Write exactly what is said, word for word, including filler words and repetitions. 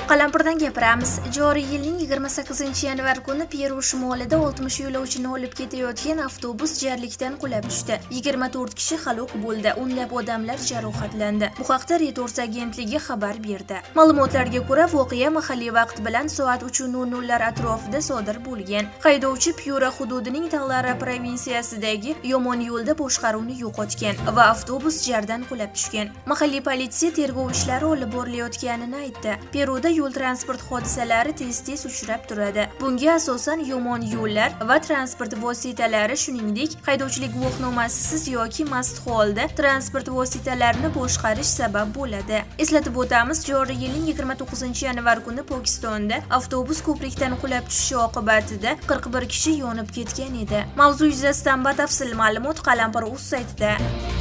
Qalampirdan gapiramiz. Joriy yilning yigirma sakkizinchi yanvar kuni Peru shimolida oltmish yo'lovchini olib ketayotgan avtobus jarlikdan qulab tushdi. yigirma to'rt kishi halok bo'ldi, o'nlab odamlar jarohatlandi. Bu haqda Reuters agentligi xabar berdi. Ma'lumotlarga ko'ra, voqea mahalliy vaqt bilan soat uch nol nollar atrofida sodir bo'lgan. Haydovchi Piura hududining Talara provinsiyasidagi yomon yo'lda boshqaruvni yo'qotgan va avtobus jardan qulab tushgan. Mahalliy politsiya tergov ishlari olib borilayotganini aytdi. Peruda yo'l transport hodisalari tez-tez uchrab turadi. Bunga asosan yomon yo'llar va transport vositalari, shuningdek, haydovchilik guvohnomasisiz yoki mast holda transport vositalarini boshqarish sabab bo'ladi. Eslatib o'tamiz, joriy yilning yigirma to'qqizinchi yanvar kuni Pokistonda avtobus ko'prikdan qulab tushishi oqibatida qirq bir kishi yonib ketgan edi. Mavzu yuzasidan batafsil ma'lumot Qalampir.uz saytida.